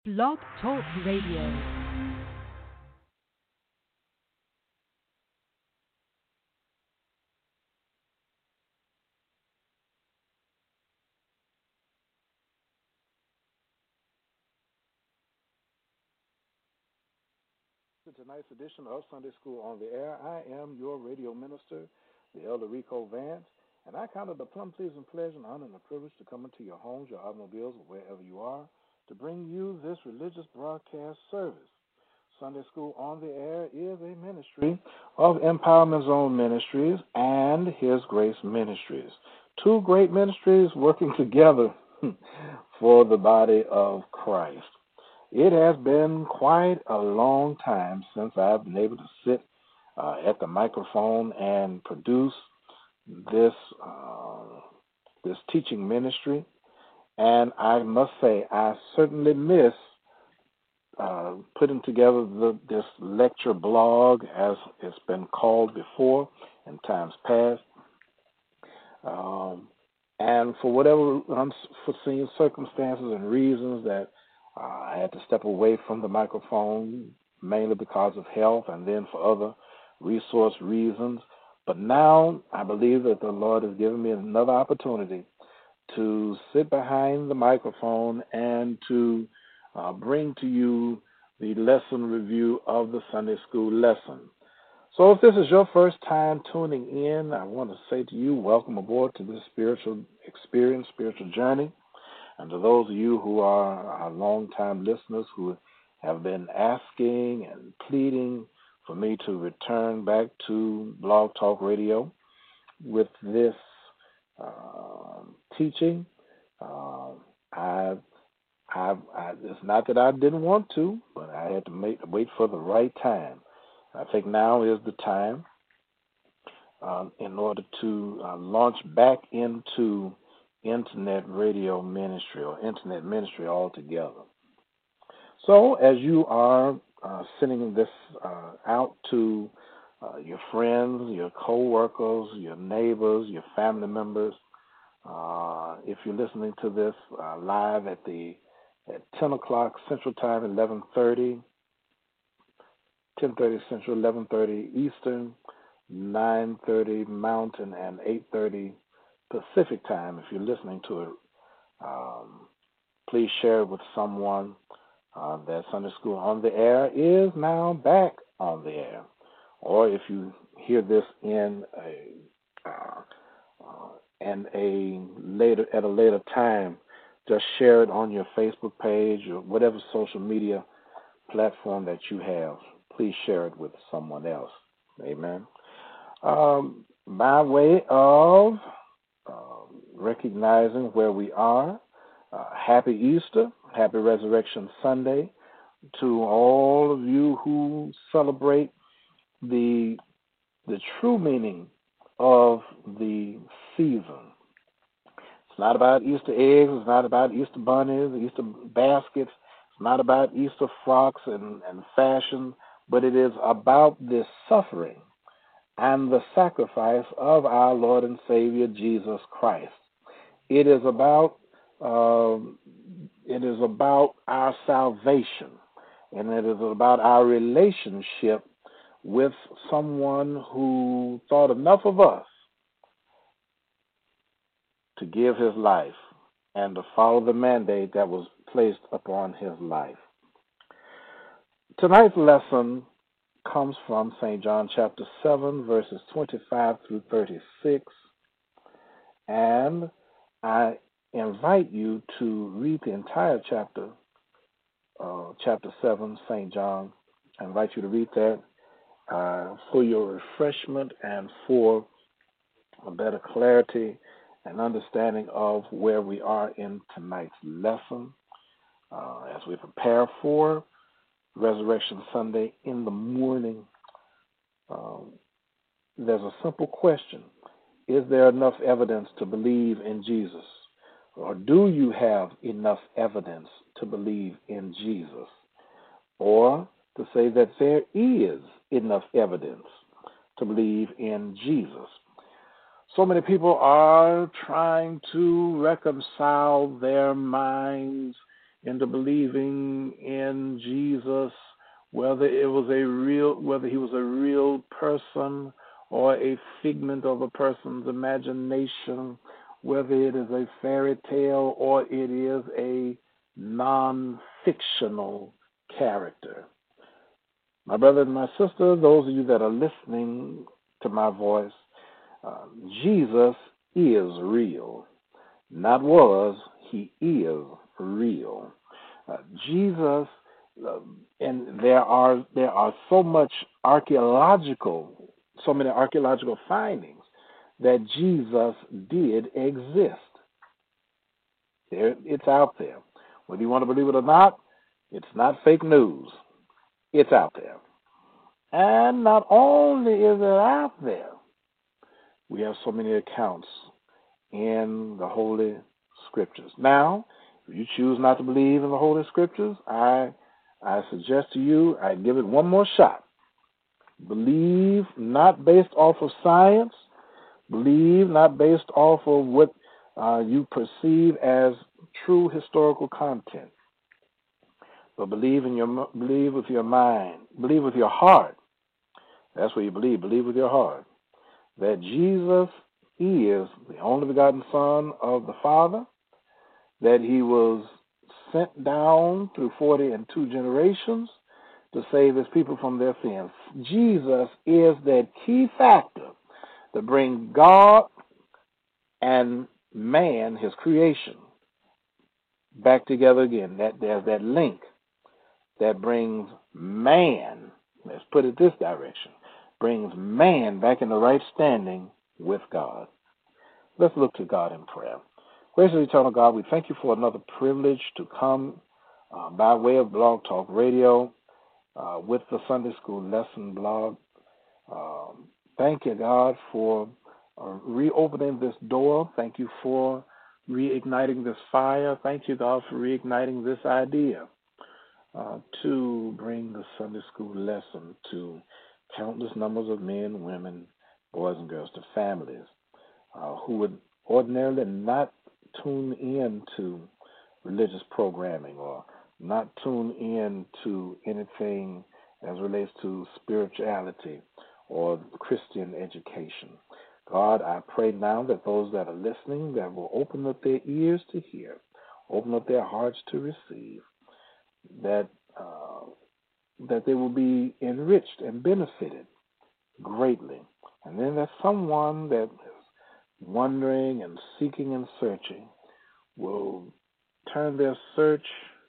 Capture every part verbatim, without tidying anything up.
Blog Talk Radio. To tonight's edition of Sunday School on the Air. I am your radio minister, the Elder Rico Vance, and I count it a plum pleasing pleasure and honor and a privilege to come into your homes, your automobiles, or wherever you are, to bring you this religious broadcast service. Sunday School on the Air is a ministry of Empowerment Zone Ministries and His Grace Ministries. Two great ministries working together for the body of Christ. It has been quite a long time since I've been able to sit uh, at the microphone and produce this uh, this teaching ministry, and I must say I certainly miss uh, putting together the, this lecture blog, as it's been called before in times past. Um, and for whatever unforeseen circumstances and reasons that Uh, I had to step away from the microphone, mainly because of health and then for other resource reasons. But now I believe that the Lord has given me another opportunity to sit behind the microphone and to uh, bring to you the lesson review of the Sunday school lesson. So if this is your first time tuning in, I want to say to you, welcome aboard to this spiritual experience, spiritual journey. And to those of you who are our longtime listeners who have been asking and pleading for me to return back to Blog Talk Radio with this uh, teaching, uh, I, I, I, it's not that I didn't want to, but I had to make, wait for the right time. I think now is the time uh, in order to uh, launch back into internet radio ministry or internet ministry altogether. So as you are uh, sending this uh, out to uh, your friends, your co-workers, your neighbors, your family members, uh, if you're listening to this uh, live at the at ten o'clock Central Time, eleven thirty, ten thirty Central, eleven thirty Eastern, nine thirty Mountain, and eight thirty Pacific Time, if you're listening to it, um, please share it with someone uh, that Sunday School on the Air is now back on the air. Or if you hear this in a uh, uh, and a later at a later time, just share it on your Facebook page or whatever social media platform that you have. Please share it with someone else. Amen. Um, by way of uh, recognizing where we are, uh, happy Easter, happy Resurrection Sunday to all of you who celebrate the the true meaning of the season. It's not about Easter eggs. It's not about Easter bunnies, Easter baskets. It's not about Easter frocks and, and fashion, but it is about this suffering and the sacrifice of our Lord and Savior Jesus Christ. It is about um, it is about our salvation, and it is about our relationship with someone who thought enough of us to give his life and to follow the mandate that was placed upon his life. Tonight's lesson comes from Saint John chapter seven, verses twenty-five through thirty-six, and I invite you to read the entire chapter, uh, chapter seven, Saint John. I invite you to read that uh, for your refreshment and for a better clarity and understanding of where we are in tonight's lesson uh, as we prepare for Resurrection Sunday in the morning. Um, there's a simple question. Is there enough evidence to believe in Jesus? Or do you have enough evidence to believe in Jesus? Or to say that there is enough evidence to believe in Jesus. So many people are trying to reconcile their minds into believing in Jesus, whether it was a real, whether he was a real person or a figment of a person's imagination, whether it is a fairy tale or it is a non-fictional character. My brother and my sister, those of you that are listening to my voice, uh, Jesus is real. Not was, he is real. Uh, Jesus, uh, and there are there are so much archaeological, so many archaeological findings that Jesus did exist. There, it's out there. Whether you want to believe it or not, it's not fake news. It's out there. And not only is it out there, we have so many accounts in the Holy Scriptures. Now, if you choose not to believe in the Holy Scriptures, I I suggest to you, I give it one more shot. Believe not based off of science. Believe not based off of what uh, you perceive as true historical content. But believe in your believe with your mind. Believe with your heart. That's what you believe. Believe with your heart that Jesus is the only begotten Son of the Father, that he was sent down through forty and two generations to save his people from their sins. Jesus is that key factor to bring God and man, his creation, back together again. That there's that link that brings man, let's put it this direction, brings man back in the right standing with God. Let's look to God in prayer. Gracious eternal God, we thank you for another privilege to come uh, by way of Blog Talk Radio uh, with the Sunday School Lesson Blog. Um, thank you, God, for uh, reopening this door. Thank you for reigniting this fire. Thank you, God, for reigniting this idea uh, to bring the Sunday School lesson to countless numbers of men, women, boys, and girls, to families uh, who would ordinarily not tune in to religious programming or not tune in to anything as relates to spirituality or Christian education. God, I pray now that those that are listening, that will open up their ears to hear, open up their hearts to receive, that uh, that they will be enriched and benefited greatly. And then that someone that is wondering and seeking and searching will turn their search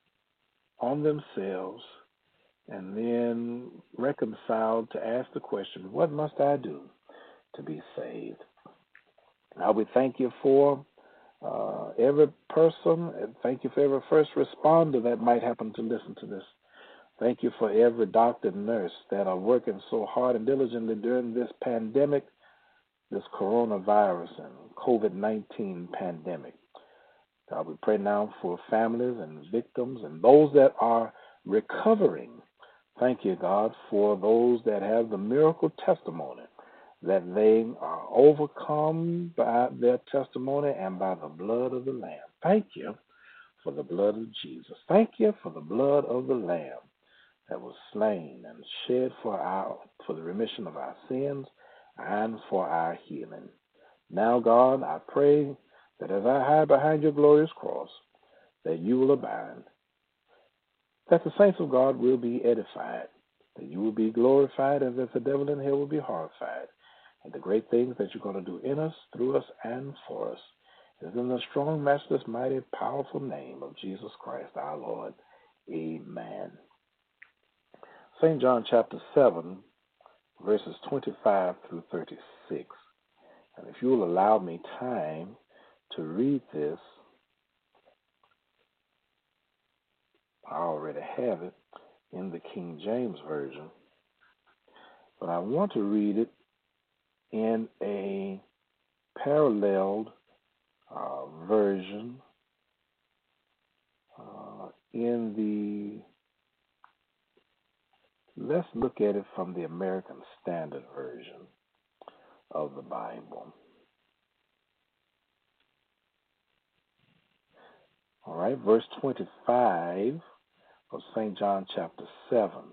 on themselves and then reconcile to ask the question, what must I do to be saved? Now we thank you for uh, every person, and thank you for every first responder that might happen to listen to this. Thank you for every doctor and nurse that are working so hard and diligently during this pandemic, this coronavirus and COVID nineteen pandemic. God, we pray now for families and victims and those that are recovering. Thank you, God, for those that have the miracle testimony, that they are overcome by their testimony and by the blood of the Lamb. Thank you for the blood of Jesus. Thank you for the blood of the Lamb that was slain and shed for our for the remission of our sins and for our healing. Now, God, I pray that as I hide behind your glorious cross, that you will abide, that the saints of God will be edified, that you will be glorified, and that the devil in hell will be horrified, and the great things that you're going to do in us, through us, and for us is in the strong, matchless, mighty, powerful name of Jesus Christ, our Lord. Amen. Saint John chapter seven, verses twenty-five through thirty-six. And if you will allow me time to read this, I already have it in the King James Version, but I want to read it in a paralleled uh, version uh, in the, let's look at it from the American Standard Version of the Bible. All right, verse twenty-five of Saint John chapter seven.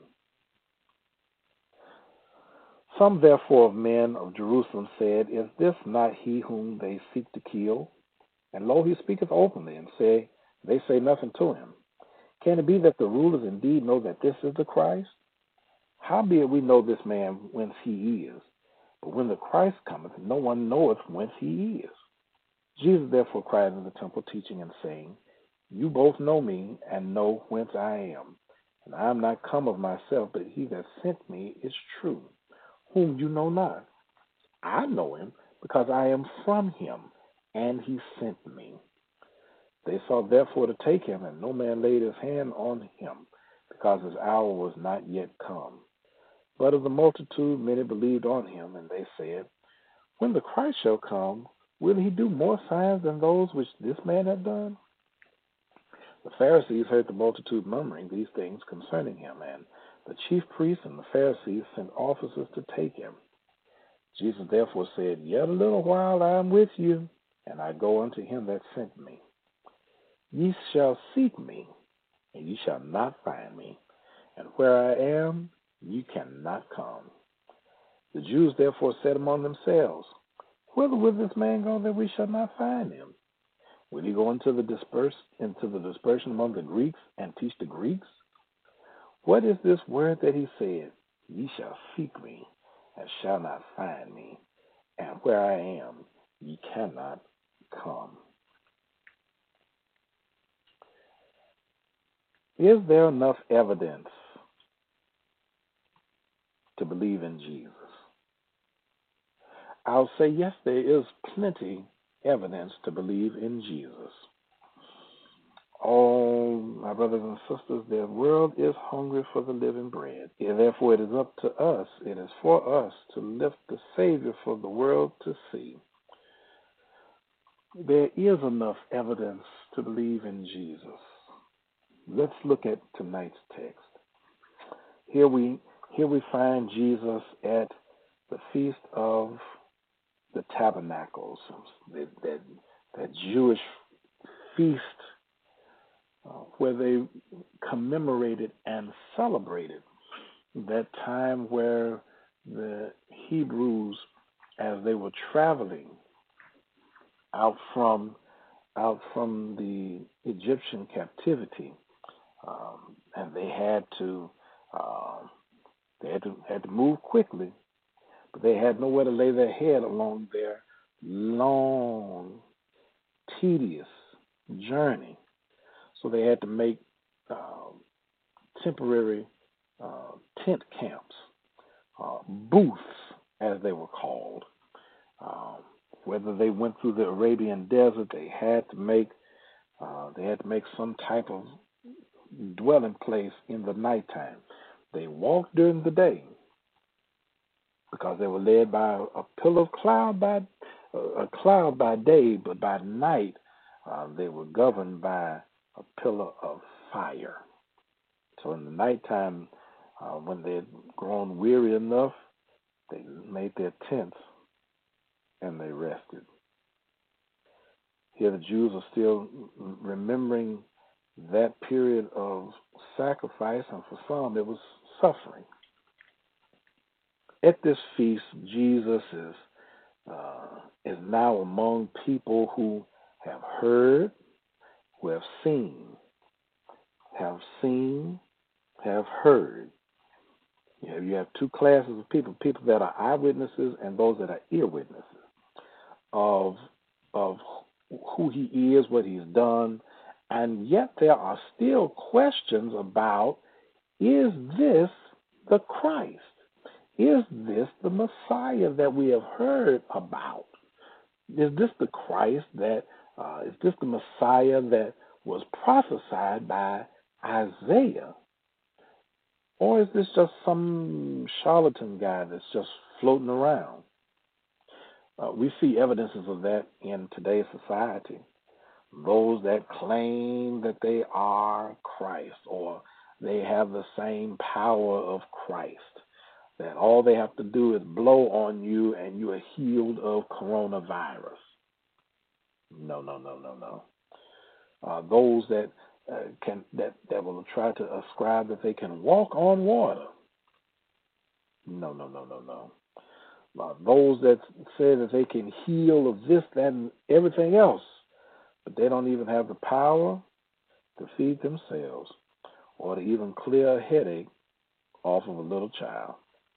Some therefore of men of Jerusalem said, Is this not he whom they seek to kill? And lo, he speaketh openly, and say, they say nothing to him. Can it be that the rulers indeed know that this is the Christ? Howbeit we know this man whence he is. But when the Christ cometh, no one knoweth whence he is. Jesus therefore cried in the temple, teaching and saying, You both know me, and know whence I am. And I am not come of myself, but he that sent me is true, whom you know not. I know him, because I am from him, and he sent me. They sought therefore to take him, and no man laid his hand on him, because his hour was not yet come. But of the multitude many believed on him, and they said, When the Christ shall come, will he do more signs than those which this man hath done? The Pharisees heard the multitude murmuring these things concerning him, and the chief priests and the Pharisees sent officers to take him. Jesus therefore said, Yet a little while I am with you, and I go unto him that sent me. Ye shall seek me, and ye shall not find me, and where I am, ye cannot come. The Jews therefore said among themselves, Whither will this man go that we shall not find him? Will he go into the disperse into the dispersion among the Greeks and teach the Greeks? What is this word that he said? Ye shall seek me, and shall not find me, and where I am, ye cannot come. Is there enough evidence to believe in Jesus? I'll say yes, there is plenty evidence to believe in Jesus. Oh, my brothers and sisters, the world is hungry for the living bread. And therefore, it is up to us, it is for us to lift the Savior for the world to see. There is enough evidence to believe in Jesus. Let's look at tonight's text. Here we here we find Jesus at the Feast of the Tabernacles, that, that, that Jewish feast uh, where they commemorated and celebrated that time where the Hebrews, as they were traveling out from out from the Egyptian captivity, um, and they had to uh, they had to had to move quickly, but they had nowhere to lay their head along their long, tedious journey. So they had to make uh, temporary uh, tent camps, uh, booths, as they were called. Um, whether they went through the Arabian desert, they had to make uh, they had to make some type of dwelling place in the nighttime. They walked during the day because they were led by a pillar of cloud by a cloud by day, but by night uh, they were governed by a pillar of fire. So in the nighttime, uh, when they had grown weary enough, they made their tents and they rested. Here the Jews are still remembering that period of sacrifice, and for some it was suffering. At this feast, Jesus is uh, is now among people who have heard, who have seen, have seen, have heard. You know, you have two classes of people, people that are eyewitnesses and those that are ear witnesses of, of who he is, what he's done, and yet there are still questions about, is this the Christ? Is this the Messiah that we have heard about? Is this the Christ that, uh, is this the Messiah that was prophesied by Isaiah? Or is this just some charlatan guy that's just floating around? Uh, we see evidences of that in today's society. Those that claim that they are Christ or they have the same power of Christ, that all they have to do is blow on you and you are healed of coronavirus. No, no, no, no, no. uh, those that uh, can that, that will try to ascribe that they can walk on water. No, no, no, no, no. Uh, those that say that they can heal of this, that, and everything else, but they don't even have the power to feed themselves or to even clear a headache off of a little child.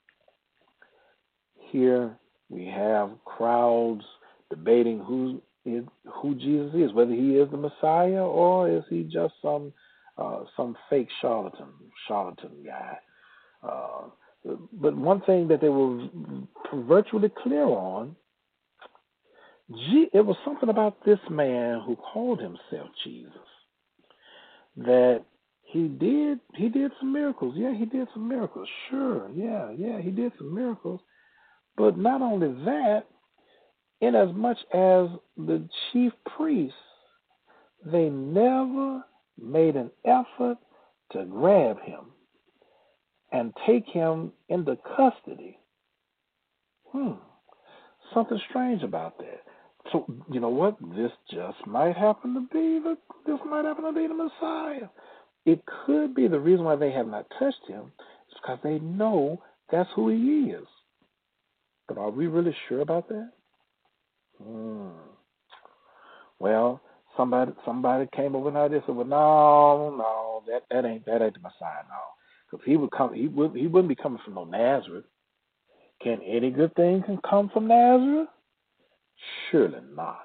Here we have crowds debating who is, who Jesus is, whether he is the Messiah or is he just some uh, some fake charlatan charlatan guy. Uh, but one thing that they were virtually clear on, it was something about this man who called himself Jesus, that he did he did some miracles. Yeah, he did some miracles. Sure, yeah, yeah, he did some miracles. But not only that, inasmuch as the chief priests, they never made an effort to grab him and take him into custody. Hmm, something strange about that. So you know what? This just might happen to be the this might happen to be the Messiah. It could be the reason why they have not touched him is because they know that's who he is. But are we really sure about that? Hmm. Well, somebody somebody came over and they said, "Well, no, no, that, that ain't that ain't the Messiah, no, because he would come, he would he wouldn't be coming from no Nazareth. Can any good thing can come from Nazareth? Surely not."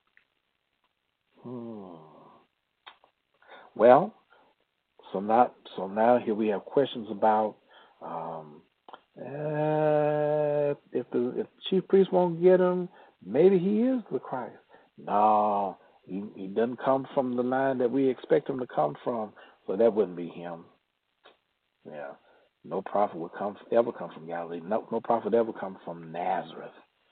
Hmm. Well, so not so now here we have questions about um, uh, if the if the chief priest won't get him, maybe he is the Christ. No, he, he doesn't come from the line that we expect him to come from, so that wouldn't be him. Yeah, no prophet would come ever come from Galilee. No, no prophet ever come from Nazareth.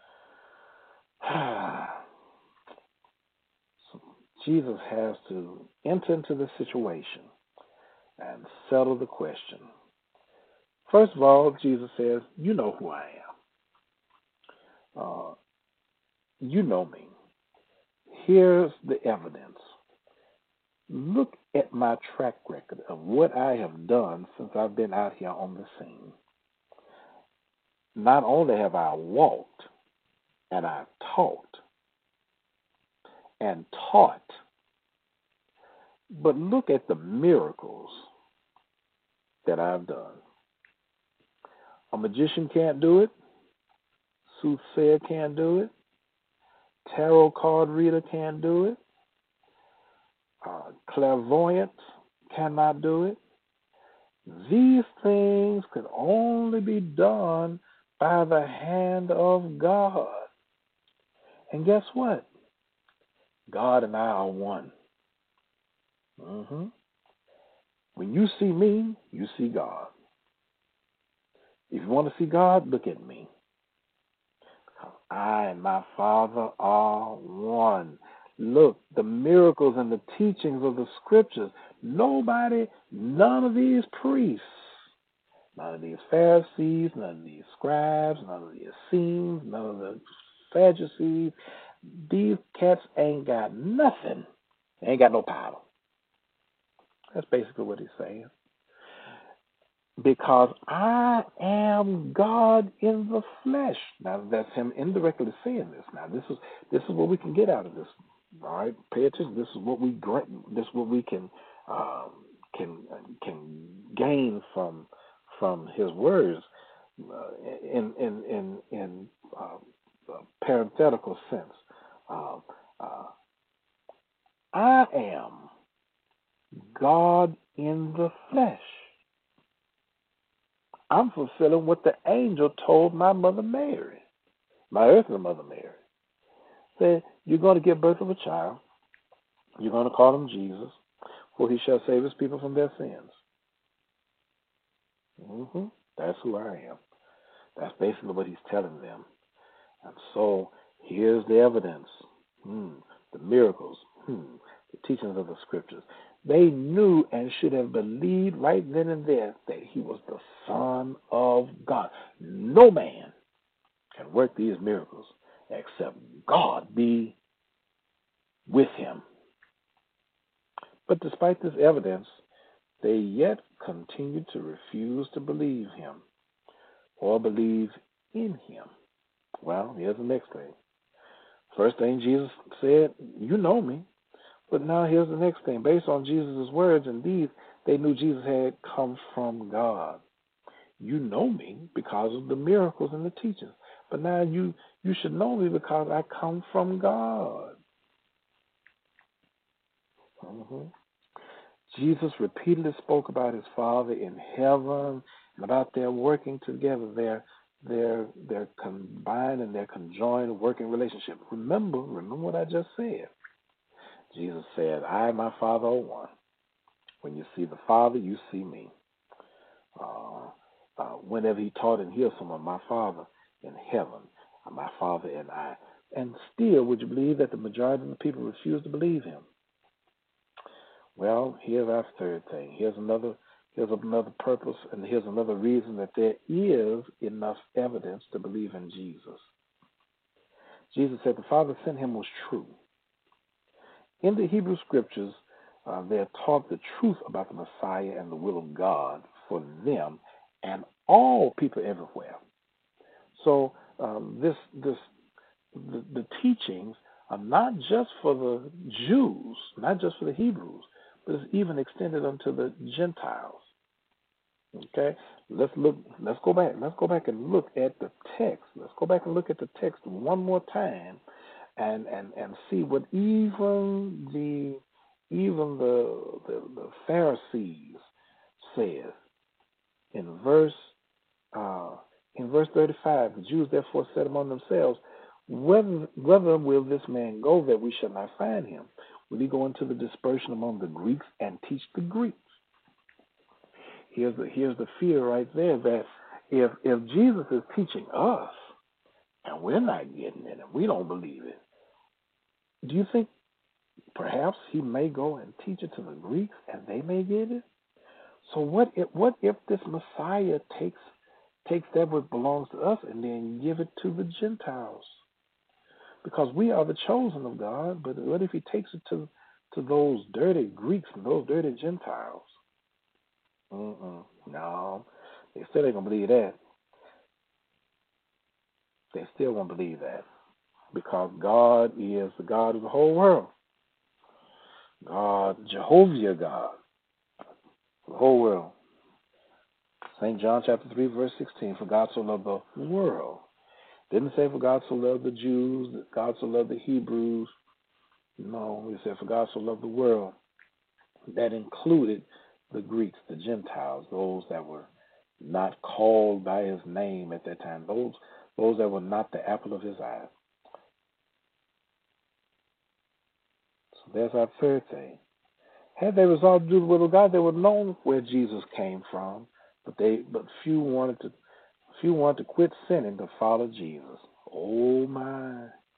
So Jesus has to enter into the situation and settle the question. First of all, Jesus says, "You know who I am. Uh, you know me. Here's the evidence. Look at my track record of what I have done since I've been out here on the scene. Not only have I walked and I've taught and taught, but look at the miracles that I've done. A magician can't do it. Soothsayer can't do it. Tarot card reader can't do it. Uh, clairvoyant cannot do it. These things could only be done by the hand of God. And guess what? God and I are one. Mm-hmm. When you see me, you see God. If you want to see God, look at me. I and my Father are one. Look, the miracles and the teachings of the scriptures. Nobody, none of these priests, none of these Pharisees, none of these scribes, none of the Essenes, none of the Sadducees, these cats ain't got nothing. They ain't got no power. That's basically what he's saying. Because I am God in the flesh. Now that's him indirectly saying this. Now this is this is what we can get out of this. All right, pay attention. This is what we this is what we can um, can can gain from from his words uh, in in in in uh, a parenthetical sense. Uh, uh, I am God in the flesh. I'm fulfilling what the angel told my mother Mary, my earthly mother Mary. Said, you're going to give birth of a child. You're going to call him Jesus, for he shall save his people from their sins. Mm-hmm. That's who I am. That's basically what he's telling them. And so here's the evidence, hmm, the miracles, hmm, the teachings of the scriptures. They knew and should have believed right then and there that he was the Son of God. No man can work these miracles except God be with him. But despite this evidence, they yet continue to refuse to believe him or believe in him. Well, here's the next thing. First thing Jesus said, you know me. But now here's the next thing. Based on Jesus' words and deeds, they knew Jesus had come from God. You know me because of the miracles and the teachings. But now you, you should know me because I come from God. Mm-hmm. Jesus repeatedly spoke about his Father in heaven and about their working together, their their their combined and their conjoined working relationship. Remember, remember what I just said. Jesus said, I and my Father are one. When you see the Father, you see me. Uh, uh, whenever he taught and healed someone, my Father in heaven, my Father and I. And still, would you believe that the majority of the people refuse to believe him? Well, here's our third thing. Here's another here's another purpose, and here's another reason that there is enough evidence to believe in Jesus. Jesus said the Father sent him was true. In the Hebrew Scriptures, uh, they are taught the truth about the Messiah and the will of God for them and all people everywhere. So um, this this the, the teachings are not just for the Jews, not just for the Hebrews, but it's even extended unto the Gentiles. Okay, let's look. Let's go back. Let's go back and look at the text. Let's go back and look at the text one more time, and and, and see what even the even the the, the Pharisees said in verse uh, in verse thirty-five. The Jews therefore said among themselves, Whether, whether will this man go that we shall not find him? Will he go into the dispersion among the Greeks and teach the Greeks? Here's the here's the fear right there that if if Jesus is teaching us and we're not getting it and we don't believe it, do you think perhaps he may go and teach it to the Greeks and they may get it? So what if what if this Messiah takes takes that which belongs to us and then give it to the Gentiles? Because we are the chosen of God, but what if he takes it to, to those dirty Greeks and those dirty Gentiles? Mm-mm. No, they still ain't going to believe that. They still won't believe that. Because God is the God of the whole world. God, Jehovah God, the whole world. Saint John chapter three, verse sixteen, for God so loved the world. Didn't say for God so loved the Jews, that God so loved the Hebrews. No, he said for God so loved the world. That included the Greeks, the Gentiles, those that were not called by his name at that time, those those that were not the apple of his eye. So there's our third thing. Had they resolved to do the will of God, they would have known where Jesus came from, but they but few wanted to few wanted to quit sinning to follow Jesus. Oh my.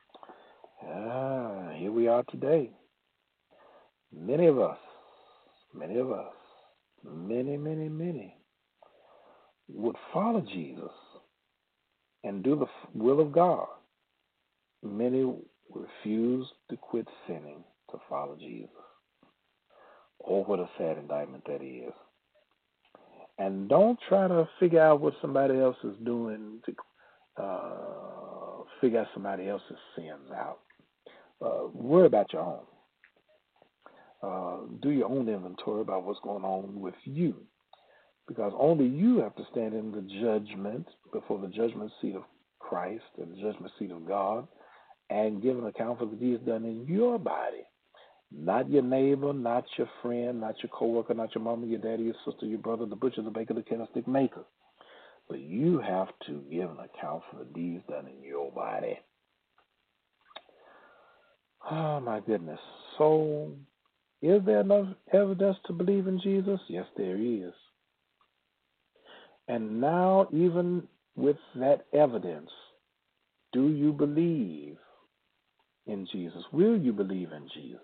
Ah, here we are today. Many of us, many of us, many, many, many would follow Jesus and do the will of God. Many refuse to quit sinning to follow Jesus. Oh, what a sad indictment that is. And don't try to figure out what somebody else is doing to uh, figure out somebody else's sins out. Uh, worry about your own. Uh, do your own inventory about what's going on with you. Because only you have to stand in the judgment, before the judgment seat of Christ and the judgment seat of God, and give an account for the deeds done in your body. Not your neighbor, not your friend, not your coworker, not your mama, your daddy, your sister, your brother, the butcher, the baker, the candlestick maker. But you have to give an account for the deeds done in your body. Oh, my goodness. So, is there enough evidence to believe in Jesus? Yes, there is. And now, even with that evidence, do you believe in Jesus? Will you believe in Jesus?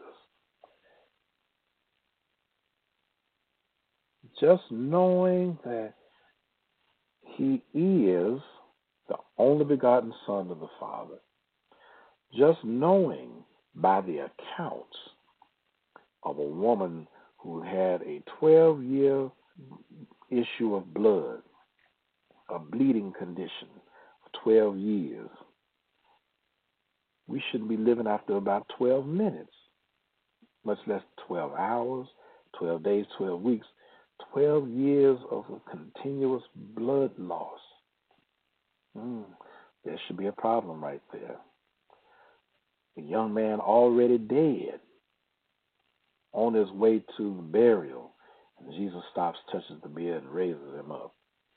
Just knowing that he is the only begotten Son of the Father, just knowing by the accounts of a woman who had a twelve-year issue of blood, a bleeding condition for twelve years. We shouldn't be living after about twelve minutes, much less twelve hours, twelve days, twelve weeks, twelve years of a continuous blood loss. Mm, there should be a problem right there. A young man already dead, on his way to the burial, and Jesus stops, touches the bed, and raises him up.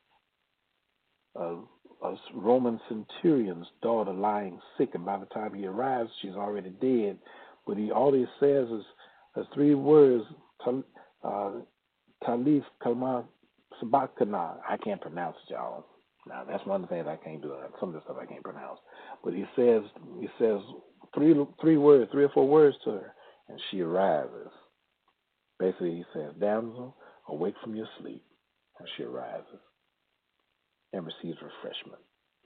A, a Roman centurion's daughter lying sick, and by the time he arrives, she's already dead. But he all he says is, is three words, tal, uh, Talith Kalma Sabakana. I can't pronounce it, y'all. Now, that's one of the things I can't do. Some of the stuff I can't pronounce. But he says he says three three words, three or four words to her, and she arises. Basically, he says, damsel, awake from your sleep. And she arises and receives refreshment.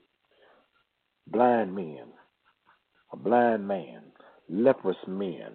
Blind men, a blind man, leprous men,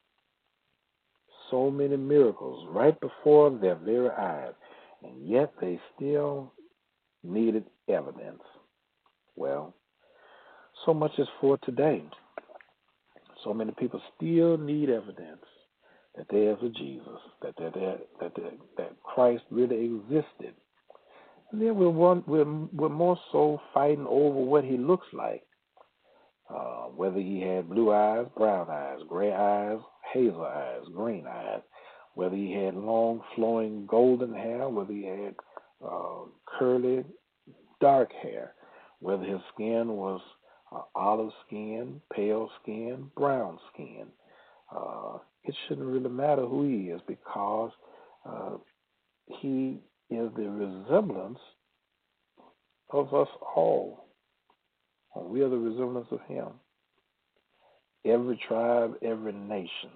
so many miracles right before their very eyes, and yet they still needed evidence. Well, so much is for today. So many people still need evidence that there's a Jesus, that that that that, that, that Christ really existed. And then we're one, we're we're more so fighting over what he looks like, uh, whether he had blue eyes, brown eyes, gray eyes, hazel eyes, green eyes, whether he had long flowing golden hair, whether he had uh, curly dark hair, whether his skin was uh, olive skin, pale skin, brown skin. Uh, it shouldn't really matter who he is, because uh, he is the resemblance of us all. And we are the resemblance of him. Every tribe, every nation.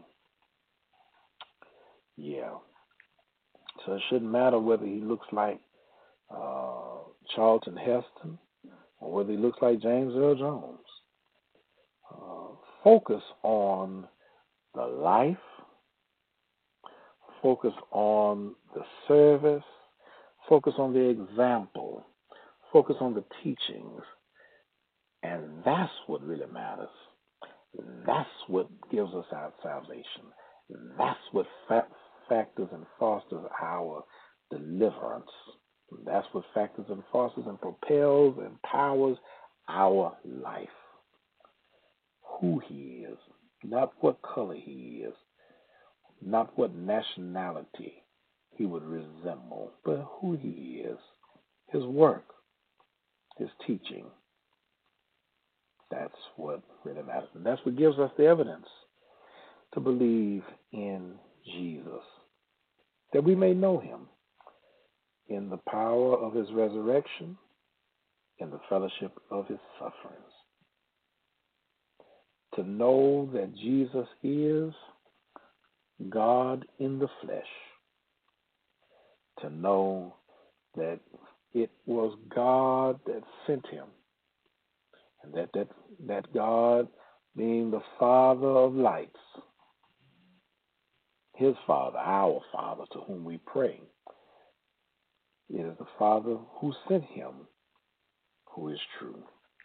Yeah. So it shouldn't matter whether he looks like uh, Charlton Heston or whether he looks like James Earl Jones. Uh, focus on the life, focus on the service, focus on the example, focus on the teachings, and that's what really matters. That's what gives us our salvation. That's what fa- factors and fosters our deliverance. That's what factors and fosters and propels and powers our life. Who he is, not what color he is, not what nationality he would resemble, but who he is, his work, his teaching. That's what really matters. And that's what gives us the evidence to believe in Jesus, that we may know him in the power of his resurrection, in the fellowship of his sufferings. To know that Jesus is God in the flesh. To know that it was God that sent him, and that that, that God, being the Father of lights, his Father, our Father, to whom we pray, it is the Father who sent him who is true.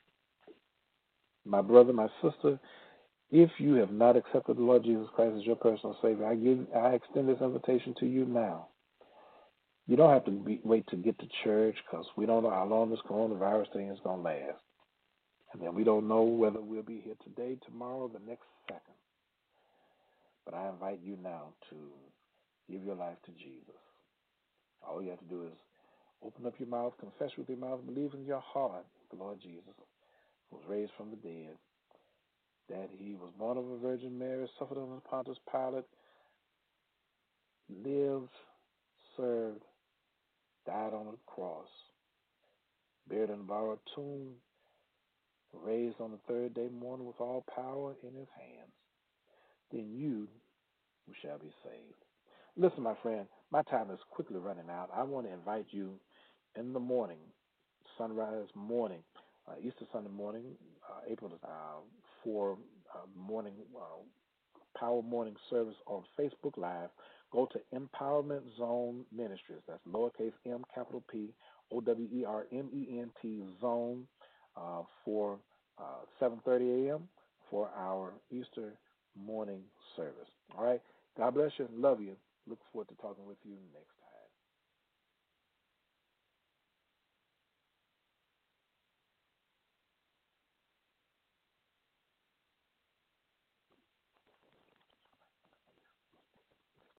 My brother, my sister, if you have not accepted the Lord Jesus Christ as your personal Savior, I give, I extend this invitation to you now. You don't have to be, wait to get to church, because we don't know how long this coronavirus thing is going to last. And then we don't know whether we'll be here today, tomorrow, the next second. But I invite you now to give your life to Jesus. All you have to do is open up your mouth, confess with your mouth, believe in your heart the Lord Jesus was raised from the dead, that he was born of a Virgin Mary, suffered under Pontius Pilate, lived, served, died on the cross, buried in a borrowed tomb, raised on the third day morning with all power in his hands. Then you shall be saved. Listen, my friend, my time is quickly running out. I want to invite you in the morning, sunrise morning, uh, Easter Sunday morning, uh, April uh, for uh, morning uh, Power Morning Service on Facebook Live, go to Empowerment Zone Ministries. That's lowercase m, capital P, O W E R M E N T Zone uh, for uh, seven thirty a.m. for our Easter morning service. All right. God bless you. Love you. Look forward to talking with you next time.